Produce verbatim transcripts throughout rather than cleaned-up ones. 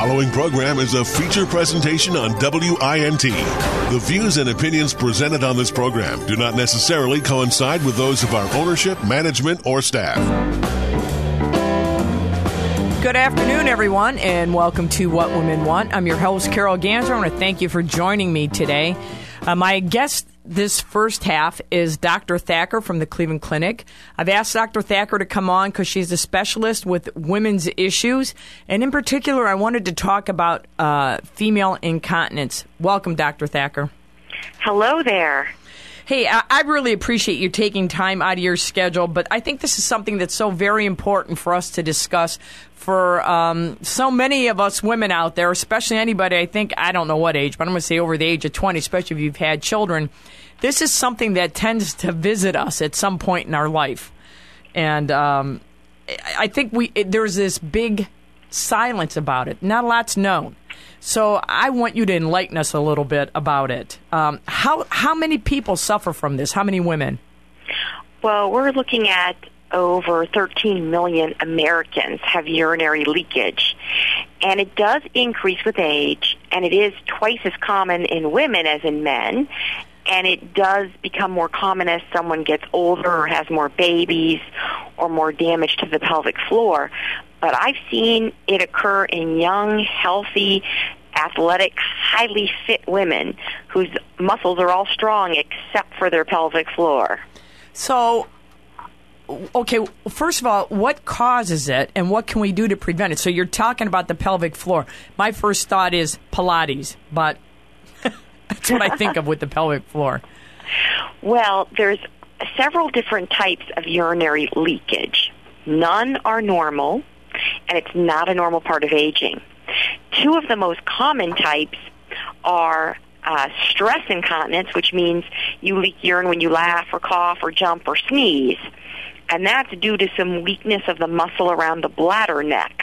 following program is a feature presentation on W I N T. The views and opinions presented on this program do not necessarily coincide with those of our ownership, management, or staff. Good afternoon, everyone, and welcome to What Women Want. I'm your host, Carol Ganser. I want to thank you for joining me today. Uh, my guest this first half is Doctor Thacker from the Cleveland Clinic. I've asked Doctor Thacker to come on because she's a specialist with women's issues, and in particular, I wanted to talk about uh, female incontinence. Welcome, Doctor Thacker. Hello there. Hey, I, I really appreciate you taking time out of your schedule, but I think this is something that's so very important for us to discuss for um, so many of us women out there, especially anybody, I think, I don't know what age, but I'm going to say over the age of twenty, especially if you've had children. This is something that tends to visit us at some point in our life. And um, I think we it, there's this big silence about it. Not a lot's known. So I want you to enlighten us a little bit about it. Um, how how many people suffer from this? How many women? Well, we're looking at over thirteen million Americans have urinary leakage. And it does increase with age, and it is twice as common in women as in men. And it does become more common as someone gets older or has more babies or more damage to the pelvic floor. But I've seen it occur in young, healthy, athletic, highly fit women whose muscles are all strong except for their pelvic floor. So, okay, first of all, what causes it and what can we do to prevent it? So you're talking about the pelvic floor. My first thought is Pilates, but that's what I think of with the pelvic floor. Well, there's several different types of urinary leakage. None are normal, and it's not a normal part of aging. Two of the most common types are uh, stress incontinence, which means you leak urine when you laugh or cough or jump or sneeze, and that's due to some weakness of the muscle around the bladder neck.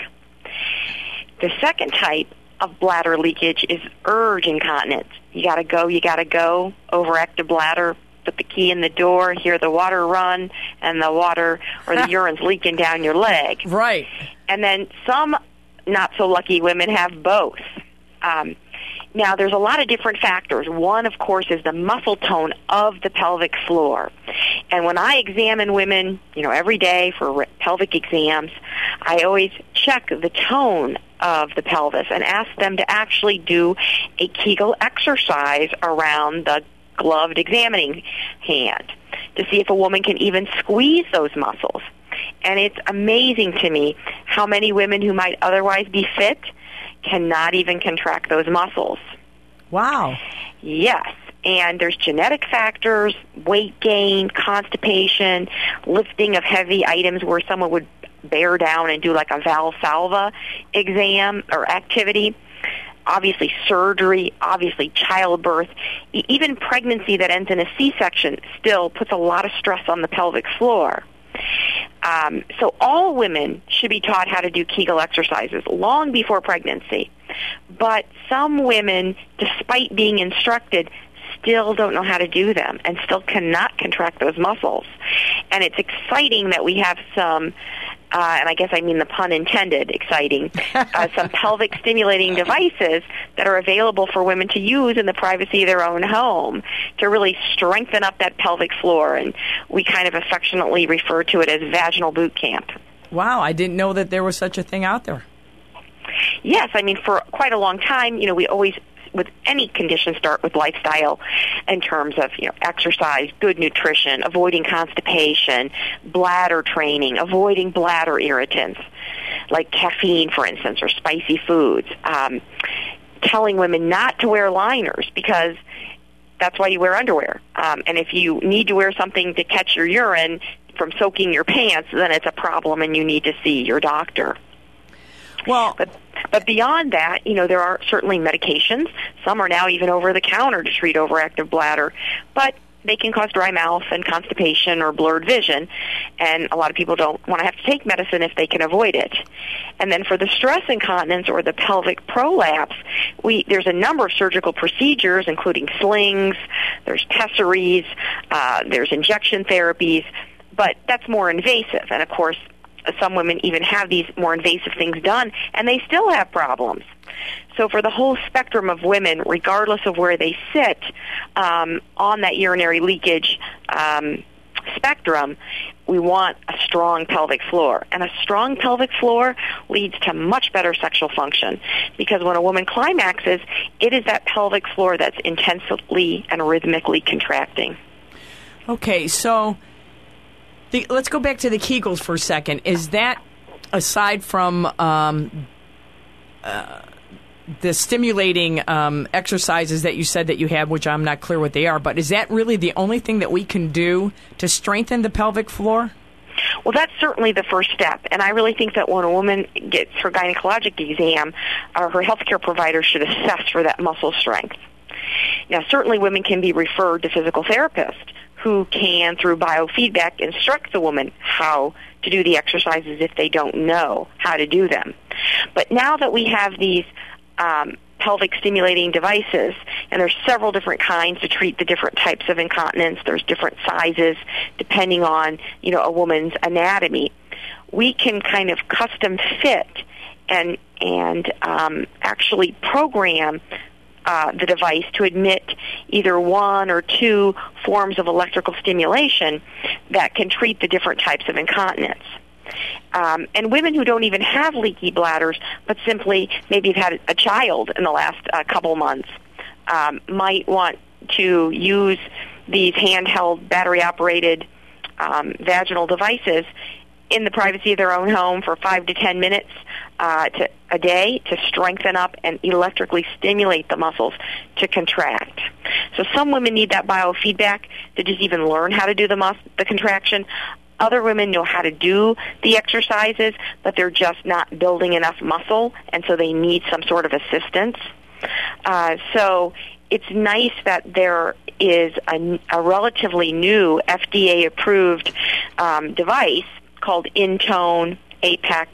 The second type of bladder leakage is urge incontinence. You gotta go, you gotta go, overactive bladder, put the key in the door, hear the water run, and the water or the urine's leaking down your leg. Right. And then some not-so-lucky women have both. Um, now, there's a lot of different factors. One, of course, is the muscle tone of the pelvic floor. And when I examine women, you know, every day for re- pelvic exams, I always check the tone of the pelvis and ask them to actually do a Kegel exercise around the gloved examining hand to see if a woman can even squeeze those muscles. And it's amazing to me how many women who might otherwise be fit cannot even contract those muscles. Wow. Yes. And there's genetic factors, weight gain, constipation, lifting of heavy items where someone would bear down and do like a Valsalva exam or activity. Obviously surgery, obviously childbirth, e- even pregnancy that ends in a C-section still puts a lot of stress on the pelvic floor. Um, so all women should be taught how to do Kegel exercises long before pregnancy. But some women, despite being instructed, still don't know how to do them and still cannot contract those muscles. And it's exciting that we have some, uh, and I guess I mean the pun intended, exciting, uh, some pelvic stimulating devices that are available for women to use in the privacy of their own home to really strengthen up that pelvic floor. And we kind of affectionately refer to it as vaginal boot camp. Wow, I didn't know that there was such a thing out there. Yes, I mean, for quite a long time, you know, we always, with any condition, start with lifestyle in terms of, you know, exercise, good nutrition, avoiding constipation, bladder training, avoiding bladder irritants, like caffeine, for instance, or spicy foods, um, telling women not to wear liners because that's why you wear underwear. Um, and if you need to wear something to catch your urine from soaking your pants, then it's a problem and you need to see your doctor. Well, but but beyond that, you know, there are certainly medications. Some are now even over the counter to treat overactive bladder, but they can cause dry mouth and constipation or blurred vision, and a lot of people don't want to have to take medicine if they can avoid it. And then for the stress incontinence or the pelvic prolapse, we there's a number of surgical procedures, including slings, there's pessaries, uh, there's injection therapies, but that's more invasive. And of course, some women even have these more invasive things done, and they still have problems. So for the whole spectrum of women, regardless of where they sit um, on that urinary leakage um, spectrum, we want a strong pelvic floor. And a strong pelvic floor leads to much better sexual function, because when a woman climaxes, it is that pelvic floor that's intensely and rhythmically contracting. Okay, so the, let's go back to the Kegels for a second. Is that, aside from um, uh, the stimulating um, exercises that you said that you have, which I'm not clear what they are, but is that really the only thing that we can do to strengthen the pelvic floor? Well, that's certainly the first step, and I really think that when a woman gets her gynecologic exam, uh, her healthcare provider should assess for that muscle strength. Now, certainly women can be referred to physical therapists who can, through biofeedback, instruct the woman how to do the exercises if they don't know how to do them. But now that we have these um, pelvic stimulating devices, and there's several different kinds to treat the different types of incontinence, there's different sizes depending on, you know, a woman's anatomy, we can kind of custom fit and, and um, actually program Uh, the device to admit either one or two forms of electrical stimulation that can treat the different types of incontinence. Um, and women who don't even have leaky bladders, but simply maybe have had a child in the last uh, couple months, um, might want to use these handheld, battery-operated um, vaginal devices in the privacy of their own home for five to ten minutes uh, to, a day to strengthen up and electrically stimulate the muscles to contract. So some women need that biofeedback to just even learn how to do the, mus- the contraction. Other women know how to do the exercises, but they're just not building enough muscle, and so they need some sort of assistance. Uh, so it's nice that there is a, a relatively new F D A-approved um, device called Intone, Apex.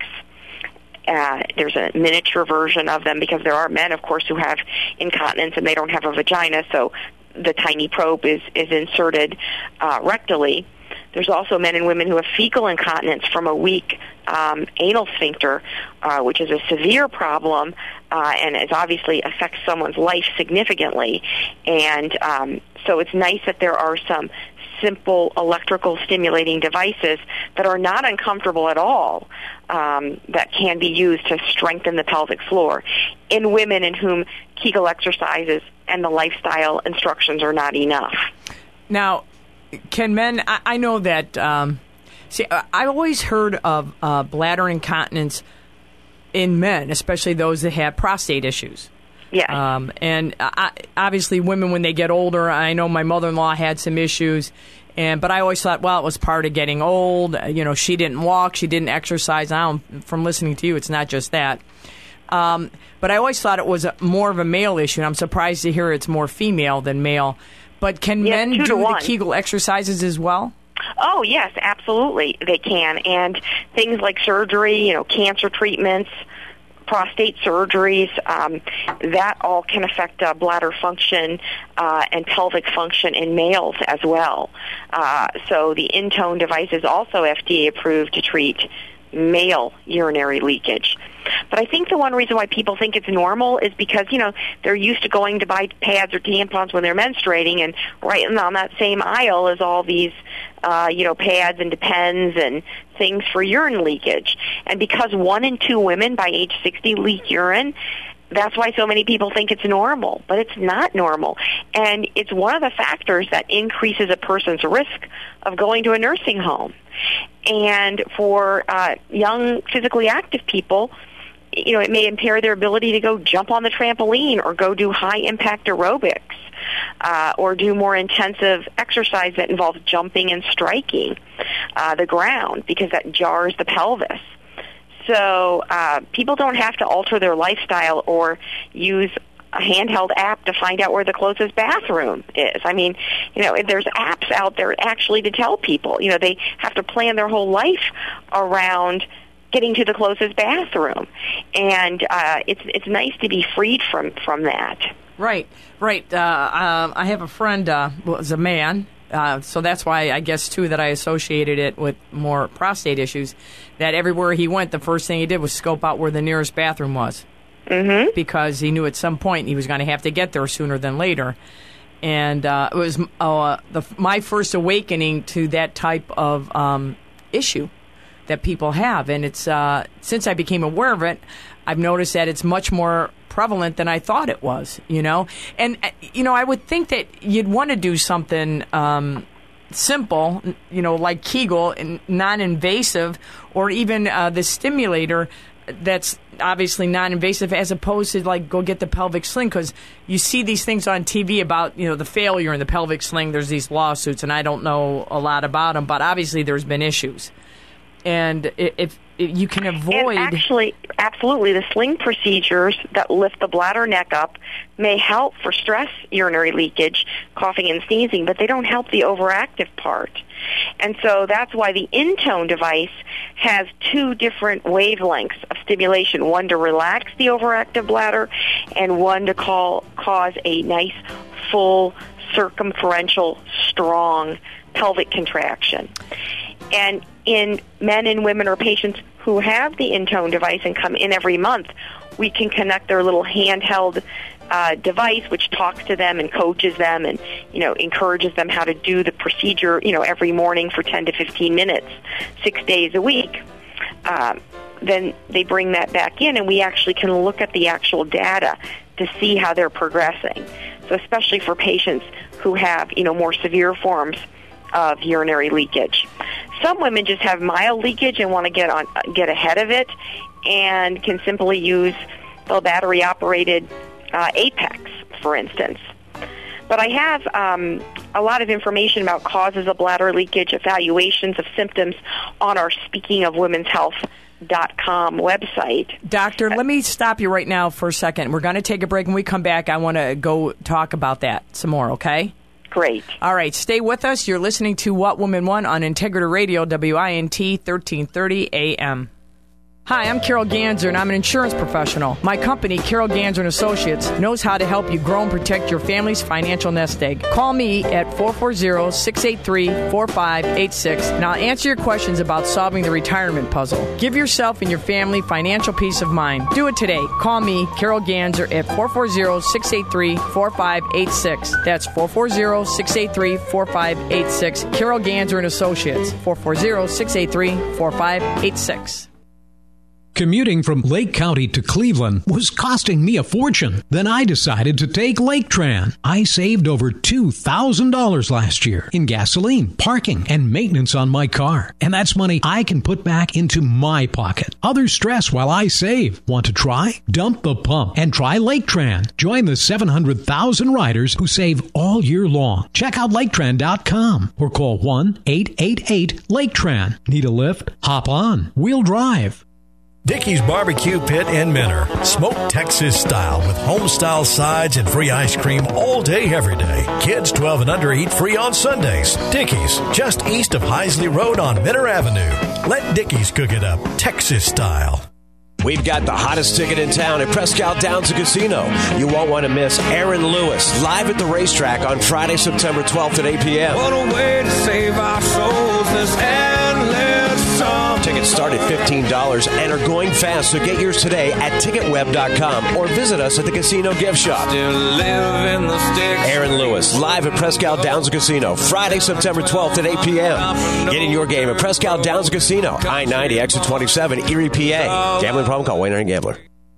Uh, there's a miniature version of them because there are men, of course, who have incontinence and they don't have a vagina, so the tiny probe is, is inserted uh, rectally. There's also men and women who have fecal incontinence from a weak um, anal sphincter, uh, which is a severe problem uh, and it obviously affects someone's life significantly. And um, so it's nice that there are some simple electrical stimulating devices that are not uncomfortable at all um, that can be used to strengthen the pelvic floor in women in whom Kegel exercises and the lifestyle instructions are not enough. Now, can men, I, I know that, um, see, I always heard of uh, bladder incontinence in men, especially those that have prostate issues. Yes. Um, and I, obviously women, when they get older, I know my mother-in-law had some issues, and but I always thought, well, it was part of getting old. You know, she didn't walk, she didn't exercise. Now, from listening to you, it's not just that. Um, but I always thought it was a, more of a male issue, and I'm surprised to hear it's more female than male. But can yes, men do the one. Kegel exercises as well? Oh, yes, absolutely, they can. And things like surgery, you know, cancer treatments, prostate surgeries, um, that all can affect uh, bladder function uh, and pelvic function in males as well. Uh, so the Intone device is also F D A approved to treat male urinary leakage. But I think the one reason why people think it's normal is because, you know, they're used to going to buy pads or tampons when they're menstruating, and right on that same aisle is all these, uh, you know, pads and Depends and things for urine leakage. And because one in two women by age sixty leak urine, that's why so many people think it's normal, but it's not normal. And it's one of the factors that increases a person's risk of going to a nursing home. And for uh, young, physically active people, you know, it may impair their ability to go jump on the trampoline or go do high-impact aerobics uh, or do more intensive exercise that involves jumping and striking uh, the ground because that jars the pelvis. So uh, people don't have to alter their lifestyle or use a handheld app to find out where the closest bathroom is. I mean, you know, there's apps out there actually to tell people. You know, they have to plan their whole life around getting to the closest bathroom, and uh, it's it's nice to be freed from, from that. Right, right. Uh, um, I have a friend uh, was a man, Uh, so that's why I guess, too, that I associated it with more prostate issues, that everywhere he went, the first thing he did was scope out where the nearest bathroom was. Mm-hmm. Because he knew at some point he was going to have to get there sooner than later. And uh, it was uh, the, my first awakening to that type of um, issue that people have. And it's uh, since I became aware of it, I've noticed that it's much more prevalent than I thought it was, you know. And, you know, I would think that you'd want to do something um, simple, you know, like Kegel, and non-invasive, or even uh, the stimulator that's obviously non-invasive, as opposed to, like, go get the pelvic sling, because you see these things on T V about, you know, the failure in the pelvic sling. There's these lawsuits, and I don't know a lot about them, but obviously there's been issues. And if, if you can avoid... And actually, absolutely, the sling procedures that lift the bladder neck up may help for stress urinary leakage, coughing and sneezing, but they don't help the overactive part. And so that's why the Intone device has two different wavelengths of stimulation, one to relax the overactive bladder and one to call, cause a nice, full, circumferential, strong pelvic contraction. And in men and women or patients who have the Intone device and come in every month, we can connect their little handheld uh, device, which talks to them and coaches them and, you know, encourages them how to do the procedure, you know, every morning for ten to fifteen minutes, six days a week. Um, then they bring that back in, and we actually can look at the actual data to see how they're progressing. So especially for patients who have, you know, more severe forms of urinary leakage. Some women just have mild leakage and want to get on, get ahead of it, and can simply use the battery-operated uh, Apex, for instance. But I have um, a lot of information about causes of bladder leakage, evaluations of symptoms on our Speaking of Women's Health dot com website. Doctor, let me stop you right now for a second. We're going to take a break. When we come back, I want to go talk about that some more, okay? Great. All right, stay with us. You're listening to What Woman Want on Integrity Radio, W I N T, thirteen thirty A M. Hi, I'm Carol Ganser, and I'm an insurance professional. My company, Carol Ganser and Associates, knows how to help you grow and protect your family's financial nest egg. Call me at four four zero, six eight three, four five eight six, and I'll answer your questions about solving the retirement puzzle. Give yourself and your family financial peace of mind. Do it today. Call me, Carol Ganser, at four four zero, six eight three, four five eight six. That's four four zero, six eight three, four five eight six. Carol Ganser and Associates, four four zero, six eight three, four five eight six. Commuting from Lake County to Cleveland was costing me a fortune. Then I decided to take LakeTran. I saved over two thousand dollars last year in gasoline, parking, and maintenance on my car. And that's money I can put back into my pocket. Others stress while I save. Want to try? Dump the pump and try LakeTran. Join the seven hundred thousand riders who save all year long. Check out Lake Tran dot com or call one eight eight eight, Lake Tran. Need a lift? Hop on. We'll drive. Dickey's Barbecue Pit in Menor. Smoked Texas style with home-style sides and free ice cream all day, every day. Kids twelve and under eat free on Sundays. Dickey's, just east of Heisley Road on Menor Avenue. Let Dickey's cook it up, Texas style. We've got the hottest ticket in town at Prescott Downs Casino. You won't want to miss Aaron Lewis live at the racetrack on Friday, September twelfth at eight p.m. What a way to save our souls this endless summer. Tickets start at fifteen dollars and are going fast, so get yours today at ticket web dot com or visit us at the casino gift shop. Still live in the sticks. Aaron Lewis live at Prescott Downs Casino Friday, September twelfth at eight p.m. Get in your game at Prescott Downs Casino, I ninety, exit twenty-seven, Erie, P A. Gambling problem? Call Wayne Gambler.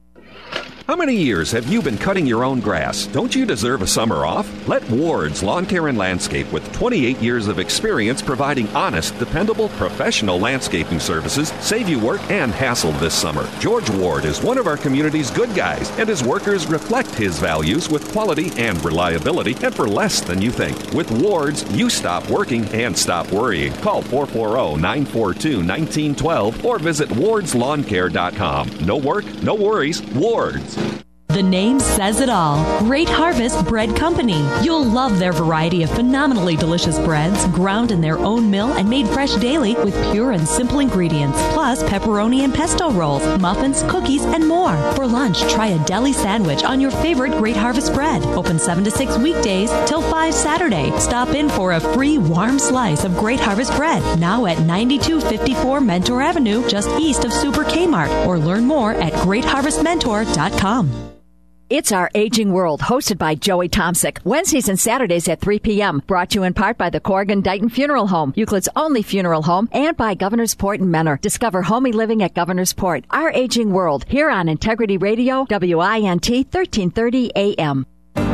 How many years have you been cutting your own grass? Don't you deserve a summer off? Let Ward's Lawn Care and Landscape, with twenty-eight years of experience providing honest, dependable, professional landscaping services, save you work and hassle this summer. George Ward is one of our community's good guys, and his workers reflect his values with quality and reliability, and for less than you think. With Ward's, you stop working and stop worrying. Call four four zero, nine four two, one nine one two or visit wards lawn care dot com. No work, no worries, Ward's. The name says it all. Great Harvest Bread Company. You'll love their variety of phenomenally delicious breads, ground in their own mill and made fresh daily with pure and simple ingredients, plus pepperoni and pesto rolls, muffins, cookies, and more. For lunch, try a deli sandwich on your favorite Great Harvest bread. Open seven to six weekdays till five Saturday. Stop in for a free warm slice of Great Harvest bread, now at ninety-two fifty-four Mentor Avenue, just east of Super Kmart, or learn more at great harvest mentor dot com. It's Our Aging World, hosted by Joey Tomsic. Wednesdays and Saturdays at three p.m. Brought to you in part by the Corrigan Dighton Funeral Home, Euclid's only funeral home, and by Governor's Port and Menor. Discover homey living at Governor's Port. Our Aging World, here on Integrity Radio, W I N T, thirteen thirty A M.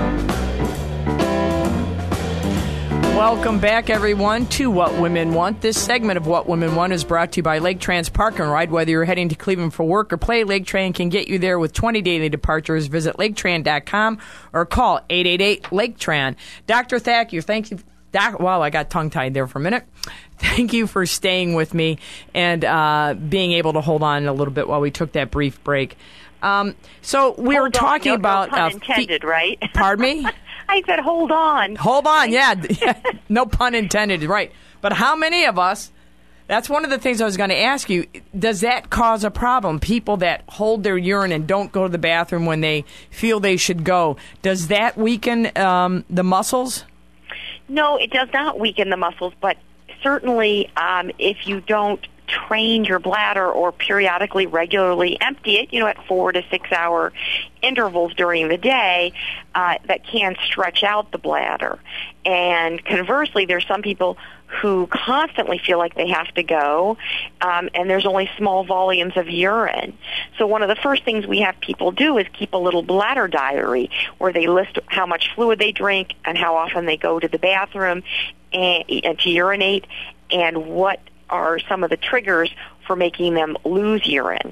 Welcome back, everyone, to What Women Want. This segment of What Women Want is brought to you by Lake Trans Park and Ride. Whether you're heading to Cleveland for work or play, Lake Tran can get you there with twenty daily departures. Visit lake tran dot com or call eight eight eight, Lake Tran. Doctor Thacker, thank you. Doc, wow, I got tongue-tied there for a minute. Thank you for staying with me and uh, being able to hold on a little bit while we took that brief break. Um, so we hold were talking on. No, about... No pun uh, intended, fe- right? Pardon me? I said, hold on. Hold on, yeah. No pun intended, right. But how many of us, that's one of the things I was going to ask you, does that cause a problem? People that hold their urine and don't go to the bathroom when they feel they should go, does that weaken um, the muscles? No, it does not weaken the muscles, but certainly um, if you don't train your bladder or periodically, regularly empty it, you know, at four to six hour intervals during the day, uh, that can stretch out the bladder. And conversely, there's some people who constantly feel like they have to go, um, and there's only small volumes of urine. So one of the first things we have people do is keep a little bladder diary where they list how much fluid they drink and how often they go to the bathroom and, and to urinate, and what are some of the triggers for making them lose urine.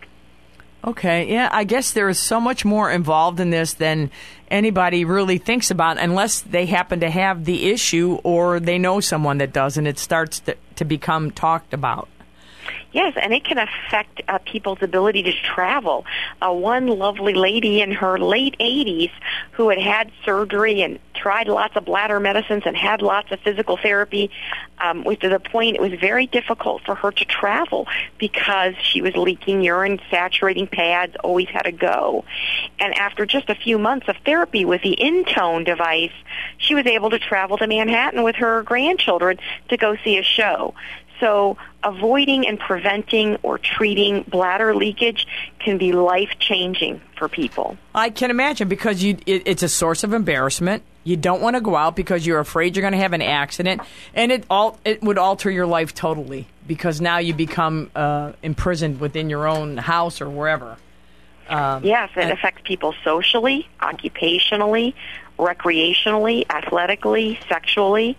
Okay, yeah, I guess there is so much more involved in this than anybody really thinks about, unless they happen to have the issue or they know someone that does, and it starts to, to become talked about. Yes, and it can affect uh, people's ability to travel. Uh, one lovely lady in her late eighties who had had surgery and tried lots of bladder medicines and had lots of physical therapy, um, was to the point it was very difficult for her to travel because she was leaking urine, saturating pads, always had to go. And after just a few months of therapy with the Intone device, she was able to travel to Manhattan with her grandchildren to go see a show. So avoiding and preventing or treating bladder leakage can be life-changing for people. I can imagine, because you, it, it's a source of embarrassment. You don't want to go out because you're afraid you're going to have an accident, and it all it would alter your life totally, because now you become uh, imprisoned within your own house or wherever. Um, yes, it and, affects people socially, occupationally, recreationally, athletically, sexually.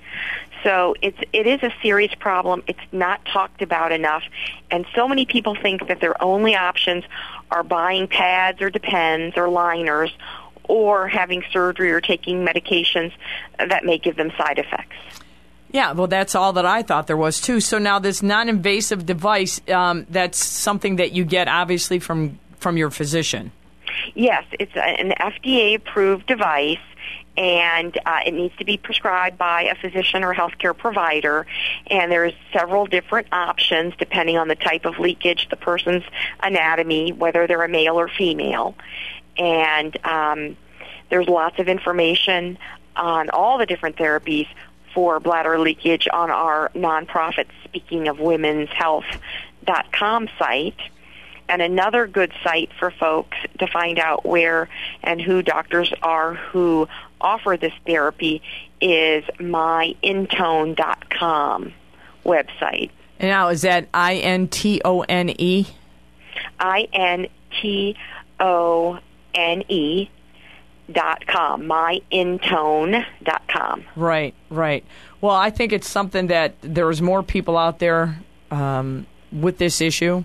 So it's it is a serious problem. It's not talked about enough, and so many people think that their only options are buying pads or Depends or liners, or having surgery or taking medications that may give them side effects. Yeah, well, that's all that I thought there was, too. So now this non-invasive device, um, that's something that you get, obviously, from, from your physician. Yes, it's an F D A-approved device, and uh, it needs to be prescribed by a physician or healthcare provider. And there's several different options depending on the type of leakage, the person's anatomy, whether they're a male or female. And um, there's lots of information on all the different therapies for bladder leakage on our nonprofit Speaking of Women's Health dot com site. And another good site for folks to find out where and who doctors are who offer this therapy is my intone dot com website. And now, is that I N T O N E? I N T O N E dot com, my intone dot com. Right, right. Well, I think it's something that there's more people out there um, with this issue.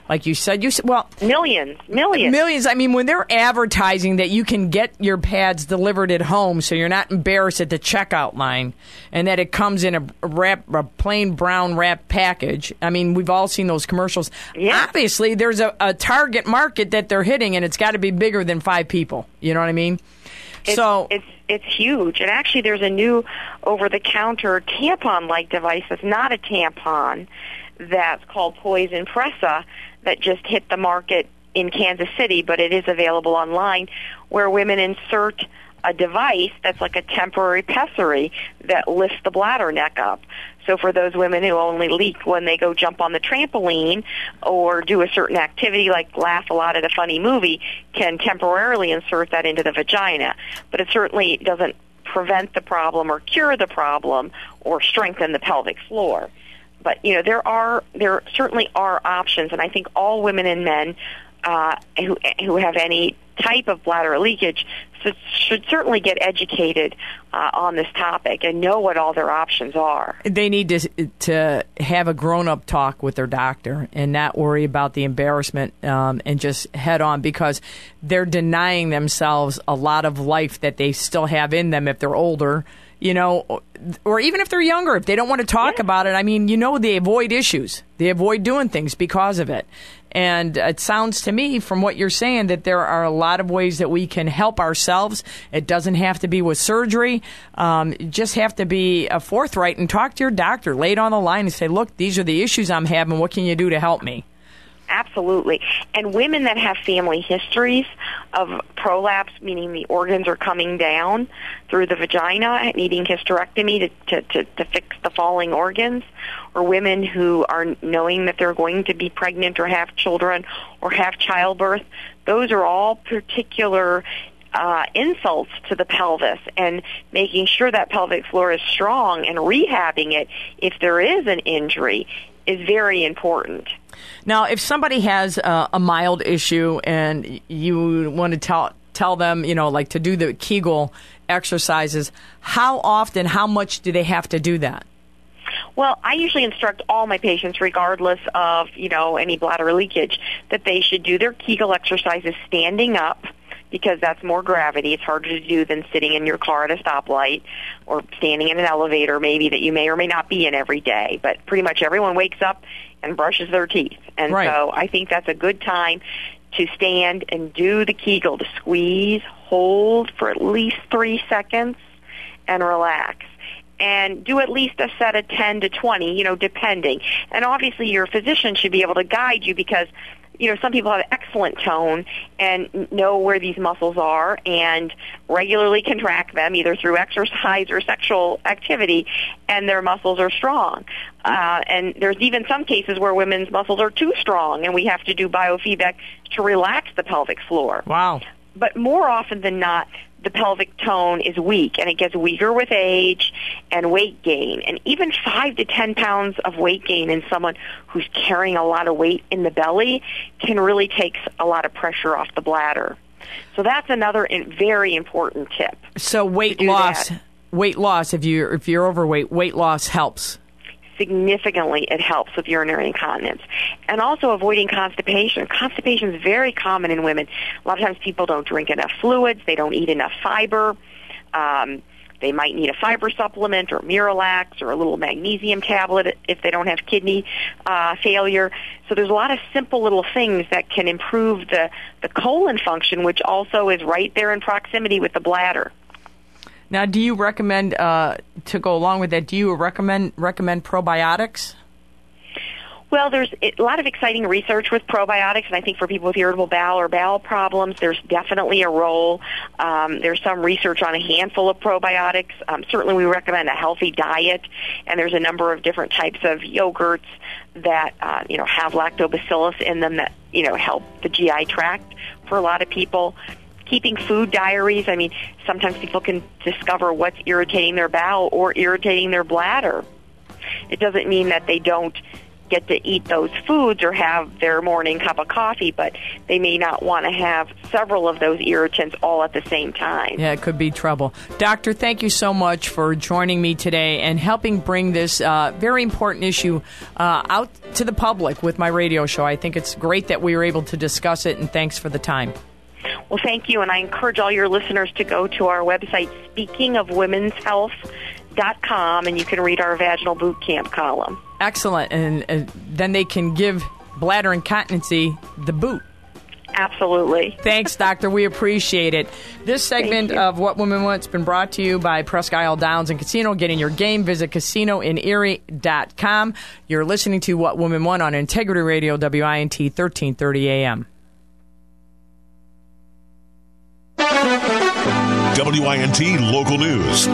like you said. You said, well, millions, millions, millions. I mean, when they're advertising that you can get your pads delivered at home, so you're not embarrassed at the checkout line, and that it comes in a wrap, a plain brown wrap package. I mean, we've all seen those commercials. Yeah. Obviously, there's a, a target market that they're hitting, and it's got to be bigger than five people. You know what I mean? It's, so it's it's huge. And actually, there's a new over-the-counter tampon-like device that's not a tampon that's called Poise Impressa that just hit the market in Kansas City, but it is available online, where women insert a device that's like a temporary pessary that lifts the bladder neck up. So for those women who only leak when they go jump on the trampoline or do a certain activity like laugh a lot at a funny movie, can temporarily insert that into the vagina. But it certainly doesn't prevent the problem or cure the problem or strengthen the pelvic floor. But, you know, there are there certainly are options, and I think all women and men uh, who who have any type of bladder leakage should, should certainly get educated uh, on this topic and know what all their options are. They need to to have a grown-up talk with their doctor and not worry about the embarrassment um, and just head on, because they're denying themselves a lot of life that they still have in them if they're older. You know, or even if they're younger, if they don't want to talk yeah. about it, I mean, you know, they avoid issues. They avoid doing things because of it. And it sounds to me, from what you're saying, that there are a lot of ways that we can help ourselves. It doesn't have to be with surgery. Um, you just have to be uh, forthright and talk to your doctor. Lay it on the line and say, look, these are the issues I'm having. What can you do to help me? Absolutely. And women that have family histories of prolapse, meaning the organs are coming down through the vagina, needing hysterectomy to, to, to, to fix the falling organs, or women who are knowing that they're going to be pregnant or have children or have childbirth, those are all particular uh, insults to the pelvis, and making sure that pelvic floor is strong and rehabbing it if there is an injury is very important. Now, if somebody has uh, a mild issue and you want to tell tell them, you know, like to do the Kegel exercises, how often, how much do they have to do that? Well, I usually instruct all my patients, regardless of, you know, any bladder leakage, that they should do their Kegel exercises standing up, because that's more gravity. It's harder to do than sitting in your car at a stoplight or standing in an elevator, maybe, that you may or may not be in every day. But pretty much everyone wakes up and brushes their teeth. And right. so I think that's a good time to stand and do the Kegel, to squeeze, hold for at least three seconds, and relax. And do at least a set of ten to twenty, you know, depending. And obviously your physician should be able to guide you, because you know, some people have excellent tone and know where these muscles are and regularly contract them either through exercise or sexual activity, and their muscles are strong. Uh, and there's even some cases where women's muscles are too strong, and we have to do biofeedback to relax the pelvic floor. Wow. But more often than not, the pelvic tone is weak, and it gets weaker with age and weight gain. And even five to ten pounds of weight gain in someone who's carrying a lot of weight in the belly can really take a lot of pressure off the bladder. So that's another very important tip. So weight loss, that. weight loss. If you if you're overweight, weight loss helps. Significantly, it helps with urinary incontinence. And also avoiding constipation. Constipation is very common in women. A lot of times people don't drink enough fluids, they don't eat enough fiber, um, they might need a fiber supplement or Miralax or a little magnesium tablet if they don't have kidney uh, failure. So there's a lot of simple little things that can improve the, the colon function, which also is right there in proximity with the bladder. Now, do you recommend, uh, to go along with that, do you recommend recommend probiotics? Well, there's a lot of exciting research with probiotics, and I think for people with irritable bowel or bowel problems, there's definitely a role. Um, there's some research on a handful of probiotics. Um, certainly we recommend a healthy diet, and there's a number of different types of yogurts that, uh, you know, have lactobacillus in them that, you know, help the G I tract for a lot of people. Keeping food diaries. I mean, sometimes people can discover what's irritating their bowel or irritating their bladder. It doesn't mean that they don't get to eat those foods or have their morning cup of coffee, but they may not want to have several of those irritants all at the same time. Yeah, it could be trouble. Doctor, thank you so much for joining me today and helping bring this uh, very important issue uh, out to the public with my radio show. I think it's great that we were able to discuss it, and thanks for the time. Well, thank you, and I encourage all your listeners to go to our website, speaking of women's health dot com, and you can read our vaginal boot camp column. Excellent, and uh, then they can give bladder incontinency the boot. Absolutely. Thanks, Doctor. We appreciate it. This segment of What Women Want has been brought to you by Presque Isle Downs and Casino. Get in your game. Visit casino in erie dot com. You're listening to What Women Want on Integrity Radio, W I N T, thirteen thirty A M. W I N T Local News.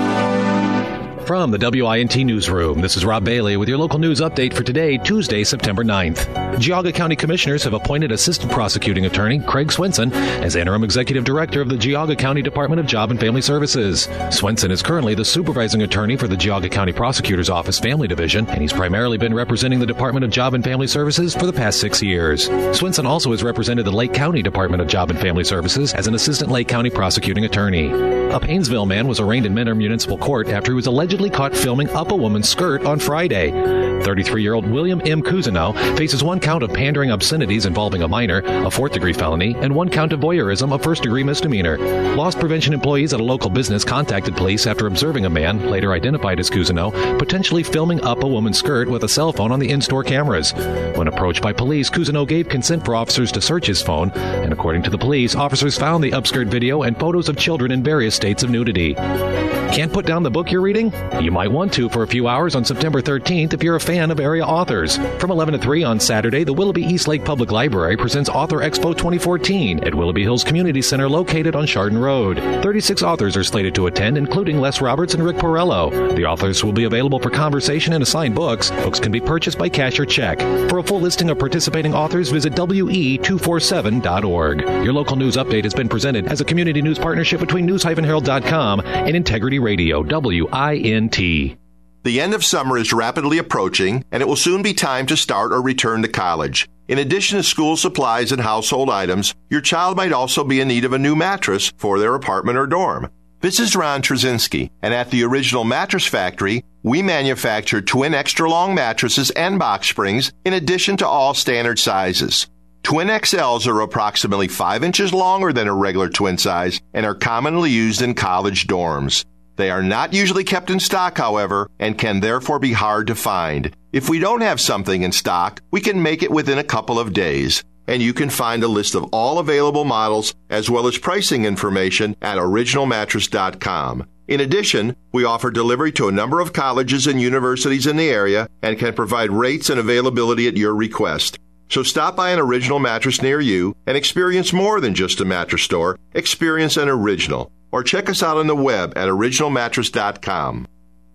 From the W I N T Newsroom, this is Rob Bailey with your local news update for today, Tuesday, September ninth. Geauga County Commissioners have appointed Assistant Prosecuting Attorney Craig Swenson as Interim Executive Director of the Geauga County Department of Job and Family Services. Swenson is currently the Supervising Attorney for the Geauga County Prosecutor's Office Family Division, and he's primarily been representing the Department of Job and Family Services for the past six years. Swenson also has represented the Lake County Department of Job and Family Services as an Assistant Lake County Prosecuting Attorney. A Paynesville man was arraigned in Mentor Municipal Court after he was allegedly caught filming up a woman's skirt on Friday. thirty-three-year-old William M. Cousineau faces one count of pandering obscenities involving a minor, a fourth-degree felony, and one count of voyeurism, a first-degree misdemeanor. Loss prevention employees at a local business contacted police after observing a man, later identified as Cousineau, potentially filming up a woman's skirt with a cell phone on the in-store cameras. When approached by police, Cousineau gave consent for officers to search his phone, and according to the police, officers found the upskirt video and photos of children in various states of nudity. Can't put down the book you're reading? You might want to for a few hours on September thirteenth if you're a fan of area authors. From eleven to three on Saturday, the Willoughby Eastlake Public Library presents Author Expo twenty fourteen at Willoughby Hills Community Center located on Chardon Road. thirty-six authors are slated to attend, including Les Roberts and Rick Porello. The authors will be available for conversation and assigned books. Books can be purchased by cash or check. For a full listing of participating authors, visit W E two forty-seven dot org. Your local news update has been presented as a community news partnership between news dash herald dot com and Integrity Radio, W I N T. The end of summer is rapidly approaching, and it will soon be time to start or return to college. In addition to school supplies and household items, your child might also be in need of a new mattress for their apartment or dorm. This is Ron Trzynski, and at the Original Mattress Factory, we manufacture twin extra-long mattresses and box springs in addition to all standard sizes. Twin X Ls are approximately five inches longer than a regular twin size and are commonly used in college dorms. They are not usually kept in stock, however, and can therefore be hard to find. If we don't have something in stock, we can make it within a couple of days. And you can find a list of all available models as well as pricing information at original mattress dot com. In addition, we offer delivery to a number of colleges and universities in the area and can provide rates and availability at your request. So stop by an Original Mattress near you and experience more than just a mattress store. Experience an original. Or check us out on the web at original mattress dot com.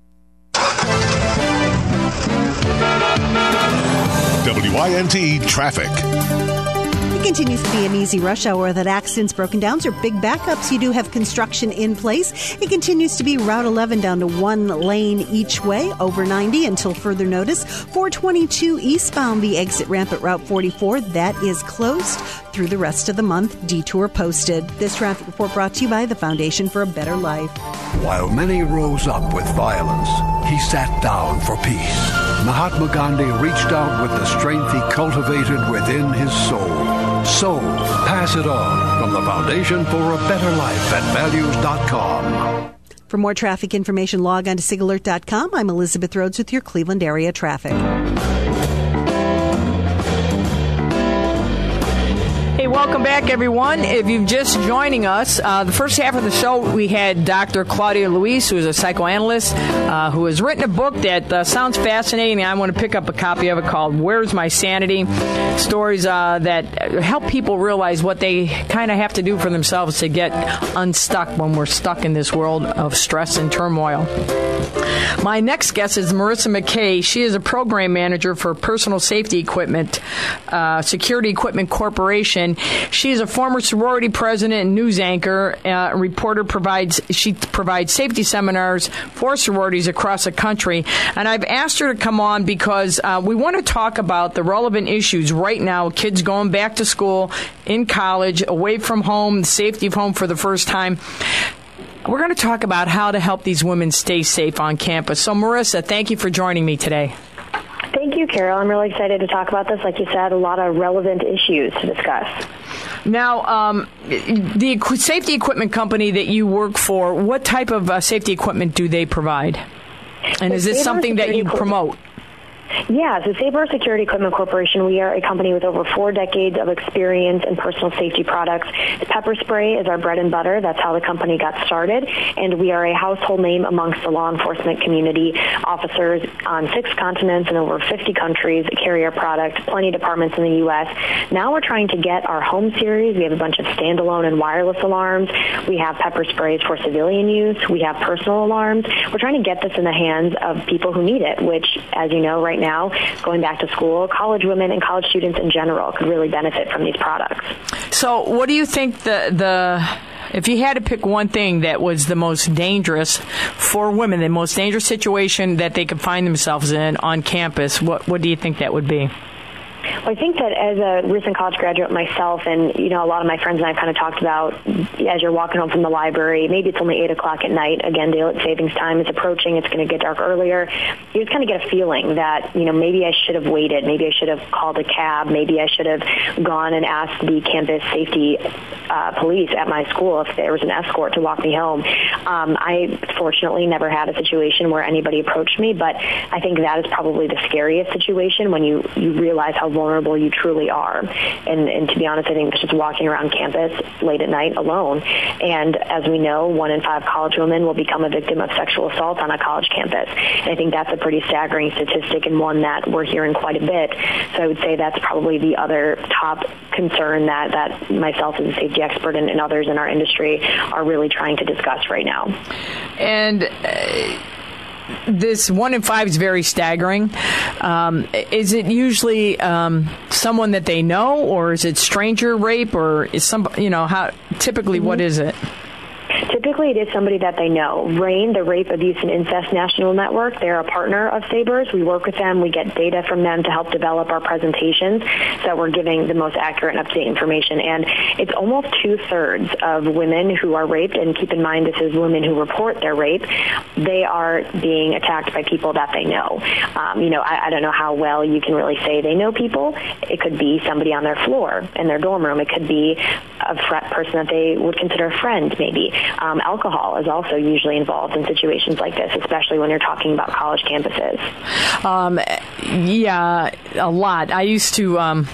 W I N T Traffic. It continues to be an easy rush hour without accidents, broken downs, or big backups. You do have construction in place. It continues to be Route eleven down to one lane each way, over ninety until further notice. four twenty-two eastbound, the exit ramp at Route forty-four, that is closed through the rest of the month. Detour posted. This traffic report brought to you by the Foundation for a Better Life. While many rose up with violence, he sat down for peace. Mahatma Gandhi reached out with the strength he cultivated within his soul. So, pass it on from the Foundation for a Better Life at values dot com. For more traffic information, log on to sig alert dot com. I'm Elizabeth Rhodes with your Cleveland area traffic. Hey, welcome back, everyone. If you're just joining us, uh, the first half of the show, we had Doctor Claudia Luis, who is a psychoanalyst, uh, who has written a book that uh, sounds fascinating. I want to pick up a copy of it called Where's My Sanity? Stories uh, that help people realize what they kind of have to do for themselves to get unstuck when we're stuck in this world of stress and turmoil. My next guest is Marissa McKay. She is a program manager for Personal Safety Equipment, uh, Security Equipment Corporation. She is a former sorority president and news anchor. Uh, reporter provides she provides safety seminars for sororities across the country. And I've asked her to come on because uh, we want to talk about the relevant issues right now. Kids going back to school, in college, away from home, the safety of home for the first time. We're going to talk about how to help these women stay safe on campus. So, Marissa, thank you for joining me today. Thank you, Carol. I'm really excited to talk about this. Like you said, a lot of relevant issues to discuss. Now, um, the safety equipment company that you work for, what type of uh, safety equipment do they provide? And is this something that you promote? Yeah, so Sabre Security Equipment Corporation, we are a company with over four decades of experience in personal safety products. Pepper spray is our bread and butter. That's how the company got started. And we are a household name amongst the law enforcement community. Officers on six continents and over fifty countries carry our product, plenty of departments in the U S. Now we're trying to get our home series. We have a bunch of standalone and wireless alarms. We have pepper sprays for civilian use. We have personal alarms. We're trying to get this in the hands of people who need it, which, as you know, right now, going back to school, college women and college students in general could really benefit from these products. So what do you think the, the if you had to pick one thing that was the most dangerous for women, the most dangerous situation that they could find themselves in on campus, what, what do you think that would be? Well, I think that as a recent college graduate myself, and, you know, a lot of my friends and I kind of talked about as you're walking home from the library, maybe it's only eight o'clock at night. Again, daylight savings time is approaching. It's going to get dark earlier. You just kind of get a feeling that, you know, maybe I should have waited. Maybe I should have called a cab. Maybe I should have gone and asked the campus safety uh, police at my school if there was an escort to walk me home. Um, I fortunately never had a situation where anybody approached me, but I think that is probably the scariest situation when you, you realize how vulnerable you truly are. And, and to be honest, I think it's just walking around campus late at night alone. And as we know, one in five college women will become a victim of sexual assault on a college campus. And I think that's a pretty staggering statistic and one that we're hearing quite a bit. So I would say that's probably the other top concern that, that myself as a safety expert and, and others in our industry are really trying to discuss right now. And uh, this one in five is very staggering. Um, is it usually um, someone that they know, or is it stranger rape, or is some, you know, how typically mm-hmm. what is it? Typically, it is somebody that they know. RAIN, the Rape, Abuse, and Incest National Network, they're a partner of Sabre's. We work with them. We get data from them to help develop our presentations so that we're giving the most accurate and up-to-date information. And it's almost two-thirds of women who are raped, and keep in mind this is women who report their rape, they are being attacked by people that they know. Um, you know, I, I don't know how well you can really say they know people. It could be somebody on their floor in their dorm room. It could be a fr- person that they would consider a friend, maybe. Um, alcohol is also usually involved in situations like this, especially when you're talking about college campuses. Um, yeah, a lot. I used to... Um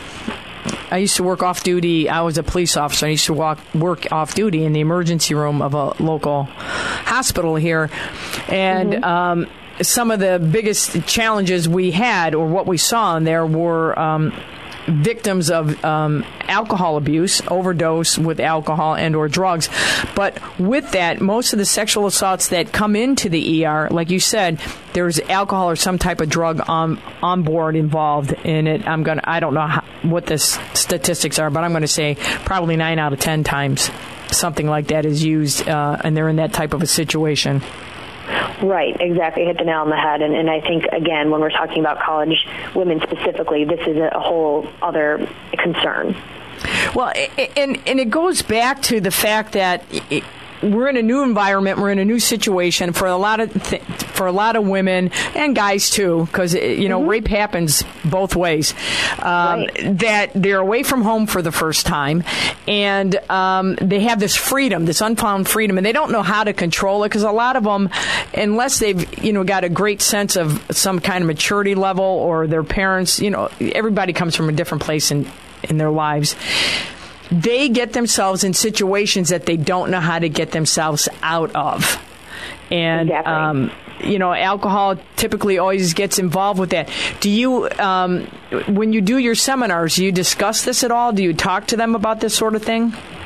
I used to work off duty. I was a police officer. I used to walk, work off duty in the emergency room of a local hospital here. And mm-hmm. um, some of the biggest challenges we had, or what we saw in there, were um, victims of um, alcohol abuse, overdose with alcohol and or drugs. But with that, most of the sexual assaults that come into the E R, like you said, there's alcohol or some type of drug on on board involved in it. I'm gonna I don't know how, what the statistics are, but I'm going to say probably nine out of ten times something like that is used, uh, and they're in that type of a situation. Right, exactly. Hit the nail on the head. And, and I think, again, when we're talking about college women specifically, this is a whole other concern. Well, and, and it goes back to the fact that it, we're in a new environment. We're in a new situation for a lot of th- for a lot of women and guys too, because you know mm-hmm. rape happens both ways. Um, right. That they're away from home for the first time, and um, they have this freedom, this unfound freedom, and they don't know how to control it because a lot of them, unless they've you know got a great sense of some kind of maturity level, or their parents, you know, everybody comes from a different place in in their lives. They get themselves in situations that they don't know how to get themselves out of. And, exactly. um, you know, alcohol typically always gets involved with that. Do you, um, when you do your seminars, do you discuss this at all? Do you talk to them about this sort of thing?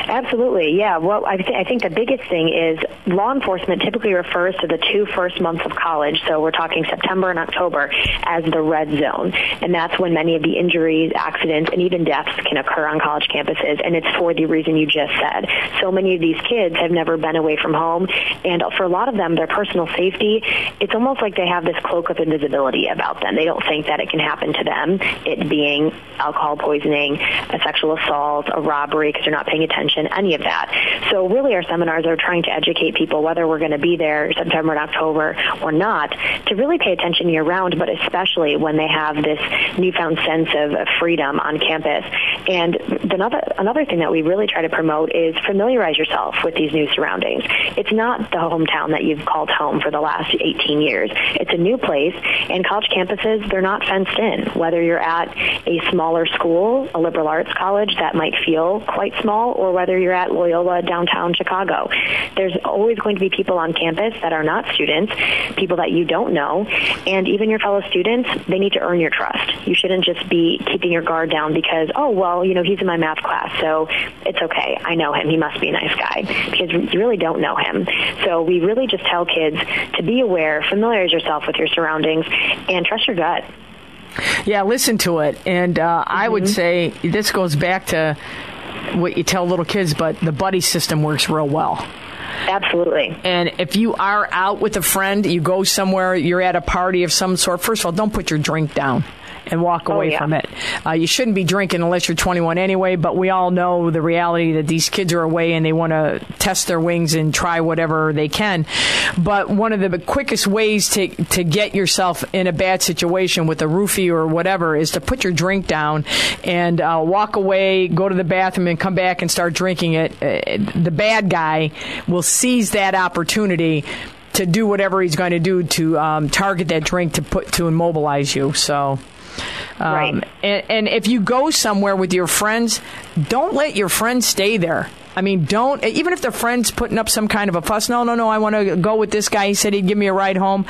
Absolutely, yeah. Well, I, th- I think the biggest thing is law enforcement typically refers to the two first months of college, so we're talking September and October, as the red zone. And that's when many of the injuries, accidents, and even deaths can occur on college campuses, and it's for the reason you just said. So many of these kids have never been away from home, and for a lot of them, their personal safety, it's almost like they have this cloak of invisibility about them. They don't think that it can happen to them, it being alcohol poisoning, a sexual assault, a robbery, because they're not paying attention, any of that. So really our seminars are trying to educate people, whether we're going to be there September and October or not, to really pay attention year-round, but especially when they have this newfound sense of freedom on campus. And another, another thing that we really try to promote is familiarize yourself with these new surroundings. It's not the hometown that you've called home for the last eighteen years. It's a new place, and college campuses, they're not fenced in. Whether you're at a smaller school, a liberal arts college that might feel quite small, or whether you're at Loyola downtown Chicago, there's always going to be people on campus that are not students, people that you don't know, and even your fellow students, they need to earn your trust. You shouldn't just be keeping your guard down because, oh, well, you know, he's in my math class, so it's okay. I know him. He must be a nice guy, because you really don't know him. So we really just tell kids to be aware, familiarize yourself with your surroundings, and trust your gut. Yeah, listen to it. And uh, mm-hmm. I would say this goes back to what you tell little kids, but the buddy system works real well. Absolutely. And if you are out with a friend, you go somewhere, you're at a party of some sort, first of all, don't put your drink down and walk away oh, yeah. from it. Uh, you shouldn't be drinking unless you're twenty-one anyway, but we all know the reality that these kids are away and they want to test their wings and try whatever they can. But one of the quickest ways to to get yourself in a bad situation with a roofie or whatever is to put your drink down and uh, walk away, go to the bathroom, and come back and start drinking it. Uh, the bad guy will seize that opportunity to do whatever he's going to do to um, target that drink to put to immobilize you. So. Um, right. And, and if you go somewhere with your friends, don't let your friends stay there. I mean, don't, even if the friend's putting up some kind of a fuss, no, no, no, I want to go with this guy. He said he'd give me a ride home.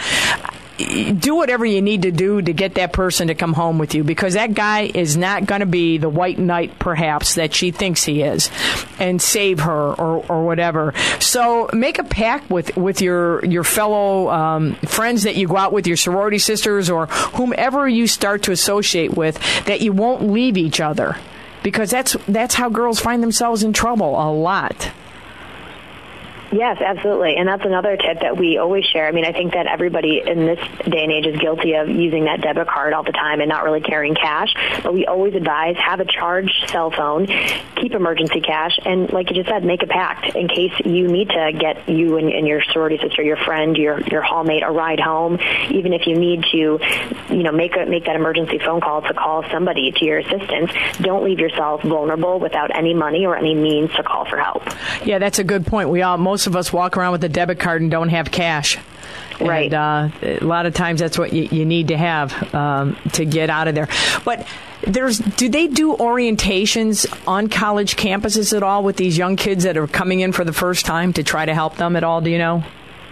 Do whatever you need to do to get that person to come home with you, because that guy is not going to be the white knight, perhaps, that she thinks he is, and save her or, or whatever. So make a pact with, with your, your fellow um, friends that you go out with, your sorority sisters or whomever you start to associate with, that you won't leave each other, because that's that's how girls find themselves in trouble a lot. Yes, absolutely. And that's another tip that we always share. I mean, I think that everybody in this day and age is guilty of using that debit card all the time and not really carrying cash. But we always advise, have a charged cell phone, keep emergency cash, and like you just said, make a pact in case you need to get you and, and your sorority sister, your friend, your your hallmate a ride home. Even if you need to, you know, make a, make that emergency phone call to call somebody to your assistance, don't leave yourself vulnerable without any money or any means to call for help. Yeah, that's a good point. We all, most of us walk around with a debit card and don't have cash. Right. And uh, a lot of times that's what you, you need to have um, to get out of there. But there's, do they do orientations on college campuses at all with these young kids that are coming in for the first time to try to help them at all? Do you know?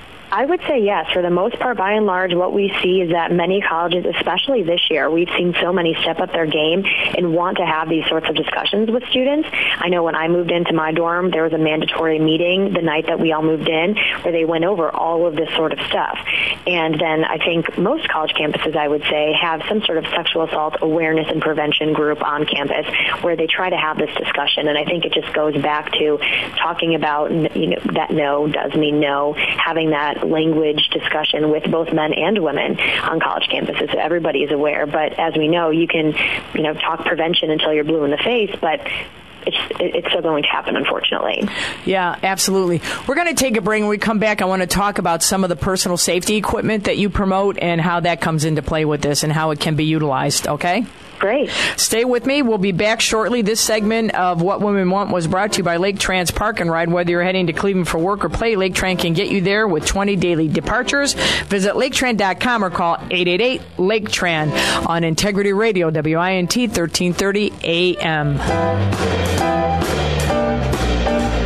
I would say yes. For the most part, by and large, what we see is that many colleges, especially this year, we've seen so many step up their game and want to have these sorts of discussions with students. I know when I moved into my dorm, there was a mandatory meeting the night that we all moved in where they went over all of this sort of stuff. And then I think most college campuses, I would say, have some sort of sexual assault awareness and prevention group on campus where they try to have this discussion. And I think it just goes back to talking about, you know, that no does mean no, having that language discussion with both men and women on college campuses, so everybody is aware. But as we know, you can, you know, talk prevention until you're blue in the face, but It's, it's still going to happen, unfortunately. Yeah, absolutely. We're going to take a break. When we come back, I want to talk about some of the personal safety equipment that you promote and how that comes into play with this and how it can be utilized, okay? Great. Stay with me. We'll be back shortly. This segment of What Women Want was brought to you by Lake Trans Park and Ride. Whether you're heading to Cleveland for work or play, Lake Tran can get you there with twenty daily departures. Visit lake tran dot com or call eight eight eight, Lake Tran on Integrity Radio, W I N T, thirteen thirty A M.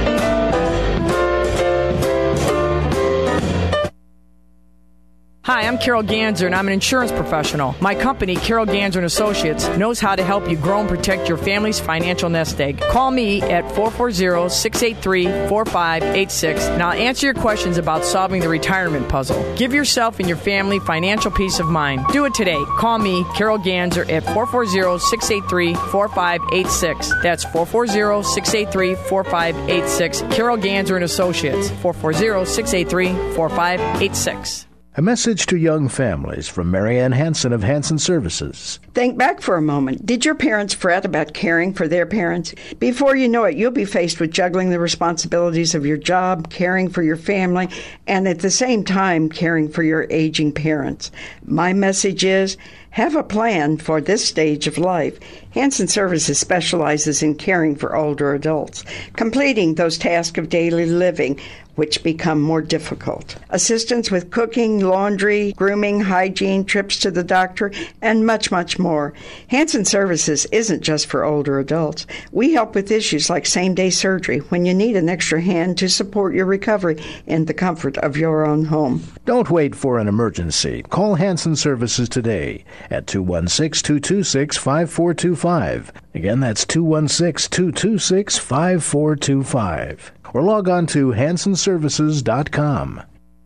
Hi, I'm I'm Carol Ganser, and I'm an insurance professional. My company, Carol Ganser and Associates, knows how to help you grow and protect your family's financial nest egg. Call me at four four zero, six eight three, four five eight six, and I'll answer your questions about solving the retirement puzzle. Give yourself and your family financial peace of mind. Do it today. Call me, Carol Ganser, at four four zero, six eight three, four five eight six. That's four four zero, six eight three, four five eight six. Carol Ganser and Associates, four four zero, six eight three, four five eight six. A message to young families from Marianne Hansen of Hansen Services. Think back for a moment. Did your parents fret about caring for their parents? Before you know it, you'll be faced with juggling the responsibilities of your job, caring for your family, and at the same time, caring for your aging parents. My message is, have a plan for this stage of life. Hansen Services specializes in caring for older adults, completing those tasks of daily living which become more difficult. Assistance with cooking, laundry, grooming, hygiene, trips to the doctor, and much, much more. Hansen Services isn't just for older adults. We help with issues like same-day surgery when you need an extra hand to support your recovery in the comfort of your own home. Don't wait for an emergency. Call Hansen Services today at two one six, two two six, five four two five. Again, that's two one six, two two six, five four two five. Or log on to hansen services dot com.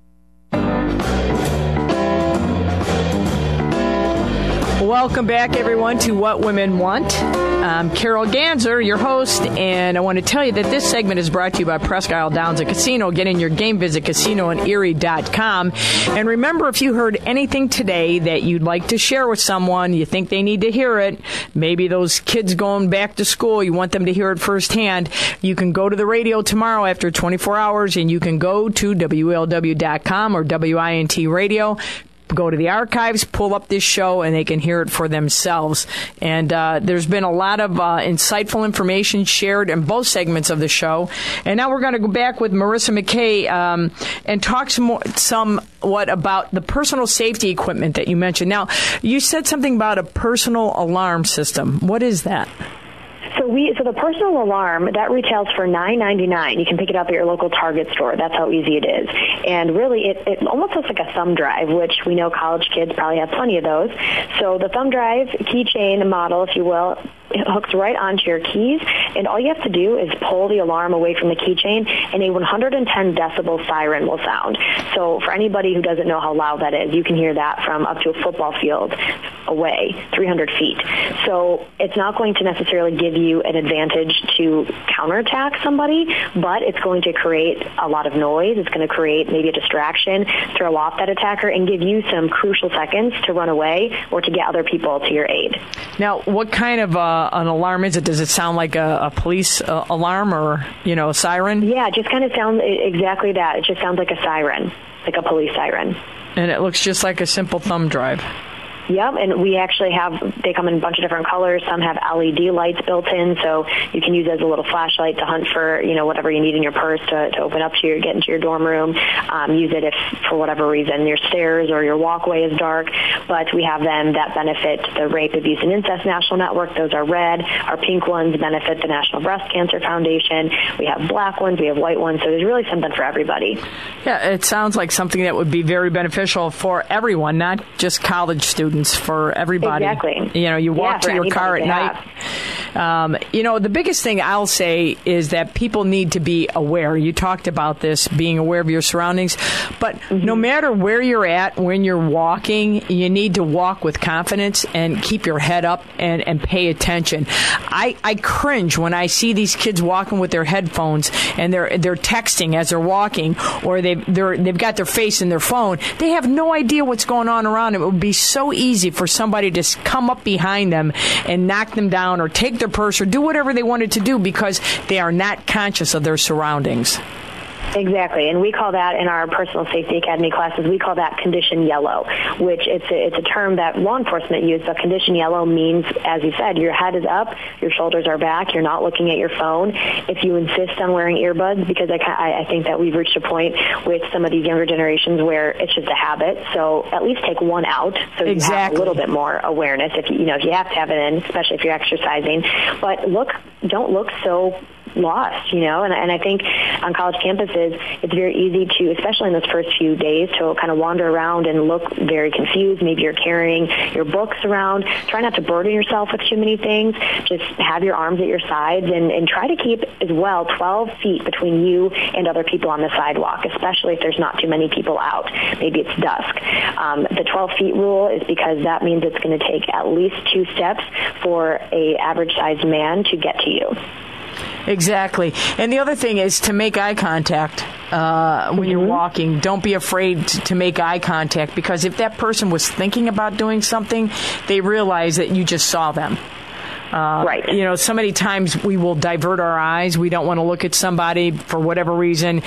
Welcome back, everyone, to What Women Want. I'm Carol Ganser, your host, and I want to tell you that this segment is brought to you by Presque Isle Downs and Casino. Get in your game, visit casino in erie dot com. And remember, if you heard anything today that you'd like to share with someone, you think they need to hear it, maybe those kids going back to school, you want them to hear it firsthand, you can go to the radio tomorrow after twenty-four hours, and you can go to W L W dot com or W I N T Radio. Go to the archives, pull up this show, and they can hear it for themselves. And uh, there's been a lot of uh, insightful information shared in both segments of the show. And now we're going to go back with Marissa McKay um, and talk some more, somewhat about the personal safety equipment that you mentioned. Now, you said something about a personal alarm system. What is that? So we, so the personal alarm, that retails for nine ninety-nine. You can pick it up at your local Target store. That's how easy it is. And really, it, it almost looks like a thumb drive, which we know college kids probably have plenty of those. So the thumb drive, keychain model, if you will, it hooks right onto your keys, and all you have to do is pull the alarm away from the keychain, and a one hundred ten decibel siren will sound. So for anybody who doesn't know how loud that is, you can hear that from up to a football field away, three hundred feet. So it's not going to necessarily give you an advantage to counterattack somebody, but it's going to create a lot of noise. It's going to create maybe a distraction, throw off that attacker, and give you some crucial seconds to run away or to get other people to your aid. Now, what kind of uh, an alarm is it? Does it sound like a, a police uh, alarm or, you know, a siren? Yeah, it just kind of sounds exactly that. It just sounds like a siren, like a police siren. And it looks just like a simple thumb drive. Yep, and we actually have, they come in a bunch of different colors. Some have L E D lights built in, so you can use it as a little flashlight to hunt for, you know, whatever you need in your purse to, to open up to your, get into your dorm room. Um, use it if, for whatever reason, your stairs or your walkway is dark. But we have them that benefit the Rape, Abuse, and Incest National Network. Those are red. Our pink ones benefit the National Breast Cancer Foundation. We have black ones. We have white ones. So there's really something for everybody. Yeah, it sounds like something that would be very beneficial for everyone, not just college students. For everybody. Exactly. You know, you walk yeah, to your car at night. Um, you know, the biggest thing I'll say is that people need to be aware. You talked about this, being aware of your surroundings. But mm-hmm. no matter where you're at, when you're walking, you need to walk with confidence and keep your head up and, and pay attention. I, I cringe when I see these kids walking with their headphones and they're they're texting as they're walking, or they've, they're, they've got their face in their phone. They have no idea what's going on around them. It would be so easy for somebody to come up behind them and knock them down or take their purse or do whatever they wanted to do because they are not conscious of their surroundings. Exactly, and we call that in our Personal Safety Academy classes, we call that condition yellow, which it's a, it's a term that law enforcement use, but condition yellow means, as you said, your head is up, your shoulders are back, you're not looking at your phone. If you insist on wearing earbuds, because I, I think that we've reached a point with some of these younger generations where it's just a habit, so at least take one out so you exactly. have a little bit more awareness, if you, you know, if you have to have it in, especially if you're exercising. But look, don't look so lost, you know, and, and I think on college campuses, it's very easy to, especially in those first few days, to kind of wander around and look very confused. Maybe you're carrying your books around. Try not to burden yourself with too many things. Just have your arms at your sides and, and try to keep as well twelve feet between you and other people on the sidewalk, especially if there's not too many people out. Maybe it's dusk. Um, the twelve feet rule is because that means it's going to take at least two steps for a average-sized man to get to you. Exactly. And the other thing is to make eye contact uh, when mm-hmm. you're walking. Don't be afraid to, to make eye contact, because if that person was thinking about doing something, they realize that you just saw them. Uh, right. You know, so many times we will divert our eyes. We don't want to look at somebody for whatever reason.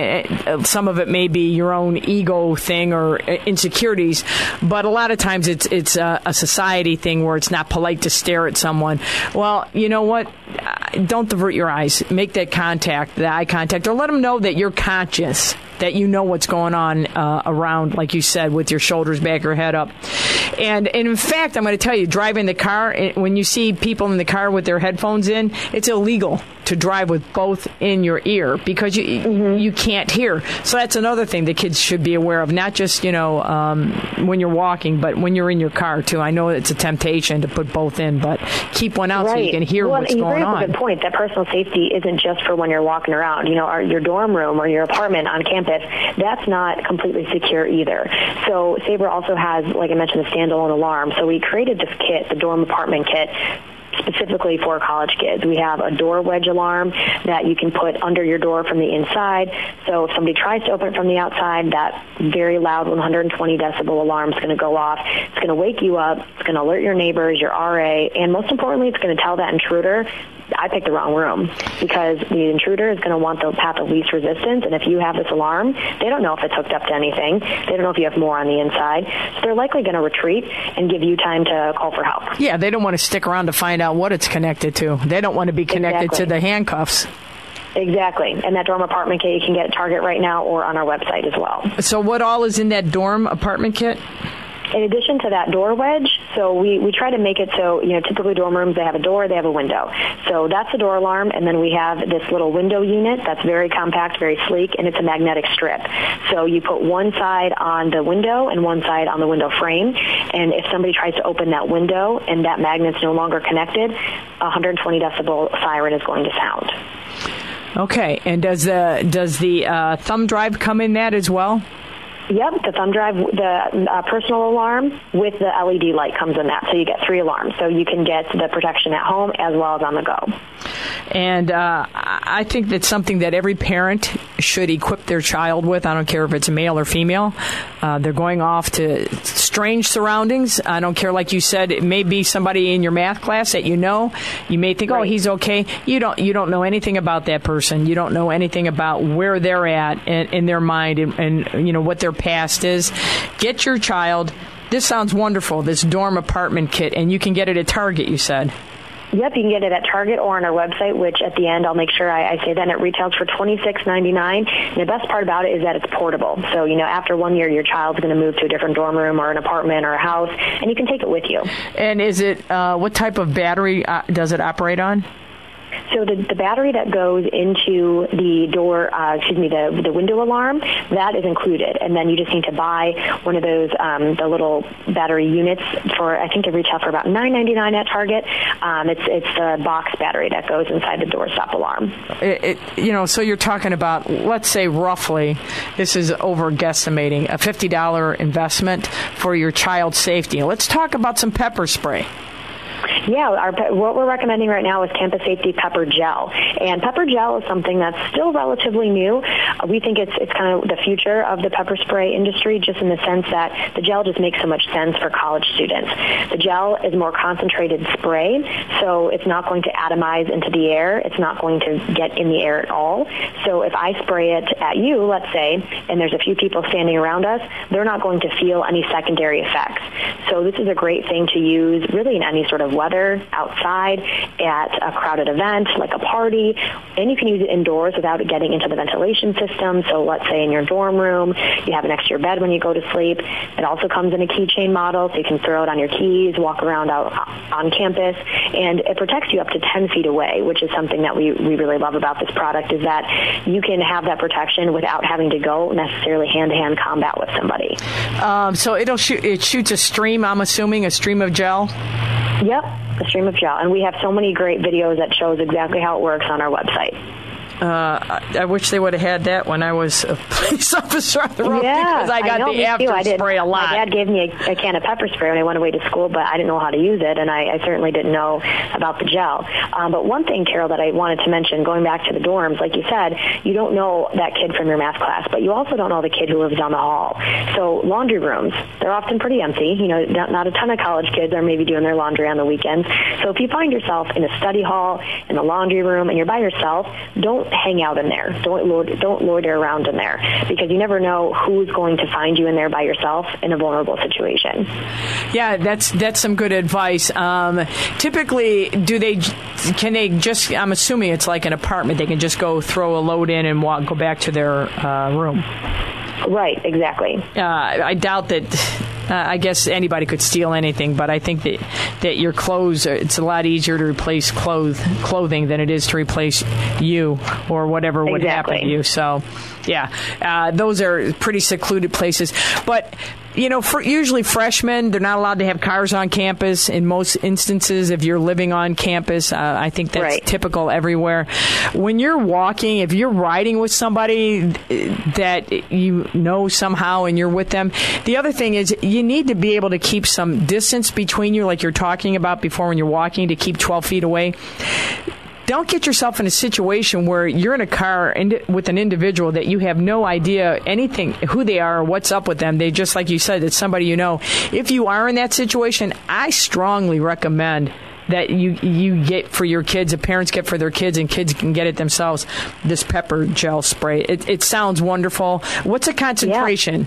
Uh, some of it may be your own ego thing or insecurities, but a lot of times it's it's a, a society thing where it's not polite to stare at someone. Well, you know what? Don't divert your eyes. Make that contact, the eye contact, or let them know that you're conscious, that you know what's going on uh, around, like you said, with your shoulders back, your head up. And, and in fact, I'm going to tell you, driving the car, when you see people in the car with their headphones in, it's illegal to drive with both in your ear, because you mm-hmm. you can't hear. So that's another thing that kids should be aware of, not just, you know, um, when you're walking, but when you're in your car, too. I know it's a temptation to put both in, but keep one out right. so you can hear well, what's going on. That's a good point. That personal safety isn't just for when you're walking around. You know, our, your dorm room or your apartment on campus, that's not completely secure either. So Sabre also has, like I mentioned, a standalone alarm. So we created this kit, the dorm apartment kit, specifically for college kids. We have a door wedge alarm that you can put under your door from the inside. So if somebody tries to open it from the outside, that very loud one hundred twenty decibel alarm is going to go off. It's going to wake you up. It's going to alert your neighbors, your R A, and most importantly, it's going to tell that intruder, I picked the wrong room, because the intruder is going to want the path of least resistance, and if you have this alarm, they don't know if it's hooked up to anything. They don't know if you have more on the inside, so they're likely going to retreat and give you time to call for help. Yeah, they don't want to stick around to find out what it's connected to. They don't want to be connected exactly. to the handcuffs. Exactly, and that dorm apartment kit you can get at Target right now or on our website as well. So what all is in that dorm apartment kit? In addition to that door wedge, so we, we try to make it so, you know, typically dorm rooms, they have a door, they have a window. So that's the door alarm, and then we have this little window unit that's very compact, very sleek, and it's a magnetic strip. So you put one side on the window and one side on the window frame, and if somebody tries to open that window and that magnet's no longer connected, a one hundred twenty decibel siren is going to sound. Okay, and does the, does the uh, thumb drive come in that as well? Yep, the thumb drive, the uh, personal alarm with the L E D light comes in that. So you get three alarms. So you can get the protection at home as well as on the go. And uh, I think that's something that every parent should equip their child with. I don't care if it's male or female. Uh, they're going off to strange surroundings. I don't care, like you said, it may be somebody in your math class that you know. You may think, right. oh, he's okay. You don't You don't know anything about that person. You don't know anything about where they're at in, in their mind and, and, you know, what their past is. Get your child. This sounds wonderful, this dorm apartment kit, and you can get it at Target, you said. Yep, you can get it at Target or on our website, which at the end I'll make sure I, I say that, and it retails for twenty-six ninety-nine. And the best part about it is that it's portable. So, you know, after one year, your child's going to move to a different dorm room or an apartment or a house, and you can take it with you. And is it, uh, what type of battery uh, does it operate on? So the, the battery that goes into the door, uh, excuse me, the the window alarm, that is included. And then you just need to buy one of those, um, the little battery units for, I think they retail for about nine ninety-nine at Target. Um, it's it's the box battery that goes inside the doorstop alarm. It, it, you know, so you're talking about, let's say roughly, this is over guesstimating, a fifty dollars investment for your child's safety. Let's talk about some pepper spray. Yeah, our, what we're recommending right now is Campus Safety Pepper Gel. And pepper gel is something that's still relatively new. Uh, we think it's it's kind of the future of the pepper spray industry, just in the sense that the gel just makes so much sense for college students. The gel is more concentrated spray, so it's not going to atomize into the air. It's not going to get in the air at all. So if I spray it at you, let's say, and there's a few people standing around us, they're not going to feel any secondary effects. So this is a great thing to use really in any sort of weather. weather, outside, at a crowded event like a party, and you can use it indoors without getting into the ventilation system. So let's say in your dorm room, you have it next to your bed when you go to sleep. It also comes in a keychain model, so you can throw it on your keys, walk around out on campus, and it protects you up to ten feet away, which is something that we, we really love about this product, is that you can have that protection without having to go necessarily hand-to-hand combat with somebody. Um, so it'll shoot, it shoots a stream, I'm assuming, a stream of gel? Yep, a stream of gel. And we have so many great videos that shows exactly how it works on our website. Uh, I wish they would have had that when I was a police officer on the road, yeah, because I got I know, the after I spray a lot. My dad gave me a, a can of pepper spray when I went away to school, but I didn't know how to use it, and I, I certainly didn't know about the gel. Um, but one thing, Carol, that I wanted to mention, going back to the dorms, like you said, you don't know that kid from your math class, but you also don't know the kid who lives down the hall. So laundry rooms, they're often pretty empty. You know, not, not a ton of college kids are maybe doing their laundry on the weekends. So if you find yourself in a study hall, in a laundry room, and you're by yourself, don't hang out in there. Don't loiter, don't loiter around in there, because you never know who's going to find you in there by yourself in a vulnerable situation. Yeah, that's that's some good advice. Um, typically, do they can they just? I'm assuming it's like an apartment. They can just go throw a load in and walk, go back to their uh, room. Right. Exactly. Uh, I doubt that. Uh, I guess anybody could steal anything, but I think that, that your clothes, are, it's a lot easier to replace clothes, clothing than it is to replace you or whatever would exactly. happen to you. So, yeah, uh, those are pretty secluded places. But, you know, for usually freshmen, they're not allowed to have cars on campus. In most instances, if you're living on campus, uh, I think that's right. typical everywhere. When you're walking, if you're riding with somebody that you know somehow and you're with them, the other thing is you need to be able to keep some distance between you, like you're talking about before when you're walking, to keep twelve feet away. Don't get yourself in a situation where you're in a car with an individual that you have no idea anything, who they are or what's up with them. They just, like you said, it's somebody you know. If you are in that situation, I strongly recommend that you you get for your kids, if parents get for their kids and kids can get it themselves, this pepper gel spray. It, it sounds wonderful. What's the concentration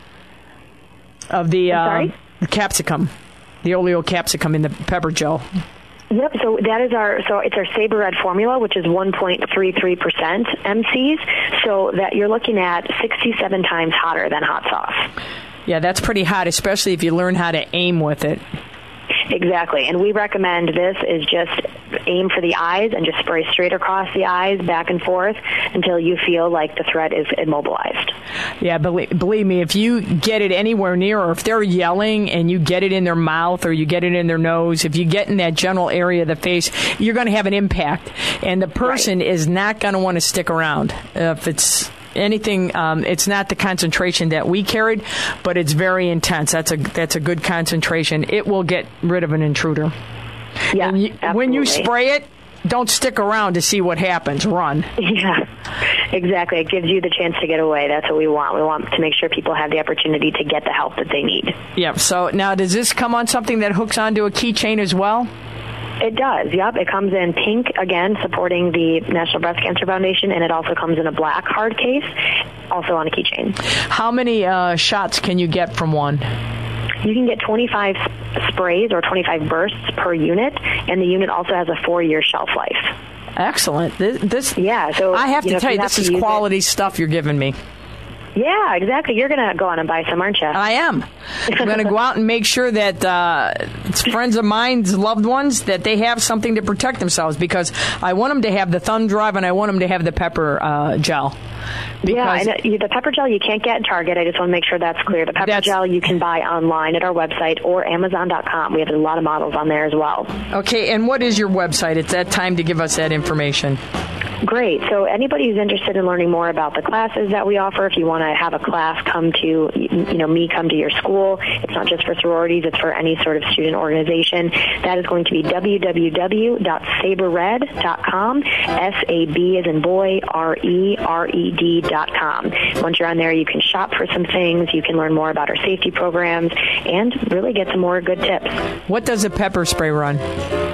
yeah. of the uh, capsicum, the oleo capsicum in the pepper gel? Yep, so that is our, so it's our Saber Red formula, which is one point three three percent M Cs, so that you're looking at sixty-seven times hotter than hot sauce. Yeah, that's pretty hot, especially if you learn how to aim with it. Exactly, and we recommend this is just aim for the eyes and just spray straight across the eyes, back and forth, until you feel like the threat is immobilized. Yeah, believe, believe me, if you get it anywhere near, or if they're yelling and you get it in their mouth or you get it in their nose, if you get in that general area of the face, you're going to have an impact, and the person right. is not going to want to stick around. Uh, if it's anything, um, it's not the concentration that we carried, but it's very intense. That's a that's a good concentration. It will get rid of an intruder. Yeah, and you, when you spray it, don't stick around to see what happens. Run. Yeah, exactly. It gives you the chance to get away. That's what we want. We want to make sure people have the opportunity to get the help that they need. Yeah. So now, does this come on something that hooks onto a keychain as well? It does, yep. It comes in pink, again, supporting the National Breast Cancer Foundation, and it also comes in a black hard case, also on a keychain. How many uh, shots can you get from one? You can get twenty-five sprays or twenty-five bursts per unit, and the unit also has a four-year shelf life. Excellent. This, this yeah. So I have to you know, tell you, you this is quality it. stuff you're giving me. Yeah, exactly. You're going to go on and buy some, aren't you? I am. I'm going to go out and make sure that uh, friends of mine's loved ones, that they have something to protect themselves, because I want them to have the thumb drive and I want them to have the pepper uh, gel. Yeah, and uh, the pepper gel you can't get in Target. I just want to make sure that's clear. The pepper gel you can buy online at our website or Amazon dot com. We have a lot of models on there as well. Okay, and what is your website? It's that time to give us that information. Great. So anybody who's interested in learning more about the classes that we offer, if you want to have a class come to, you know, me come to your school, it's not just for sororities, it's for any sort of student organization. That is going to be w w w dot saber red dot com, S A B as in boy, R E R E D dot com. Once you're on there, you can shop for some things, you can learn more about our safety programs, and really get some more good tips. What does a pepper spray run?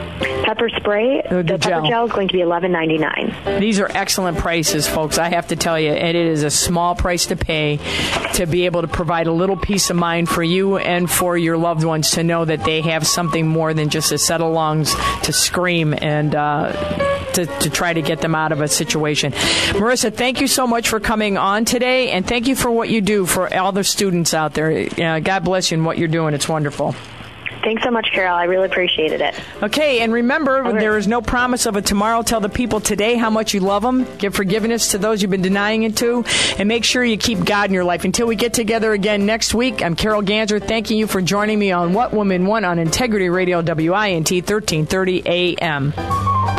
pepper spray, the, the, the gel. pepper gel is going to be eleven ninety-nine. These are excellent prices, folks. I have to tell you, and it is a small price to pay to be able to provide a little peace of mind for you and for your loved ones to know that they have something more than just a set of lungs to scream and uh, to, to try to get them out of a situation. Marissa, thank you so much for coming on today, and thank you for what you do for all the students out there. Uh, God bless you and what you're doing. It's wonderful. Thanks so much, Carol. I really appreciated it. Okay, and remember, Okay. there is no promise of a tomorrow. Tell the people today how much you love them. Give forgiveness to those you've been denying it to. And make sure you keep God in your life. Until we get together again next week, I'm Carol Ganser, thanking you for joining me on What Women Want on Integrity Radio, W I N T, thirteen thirty A M.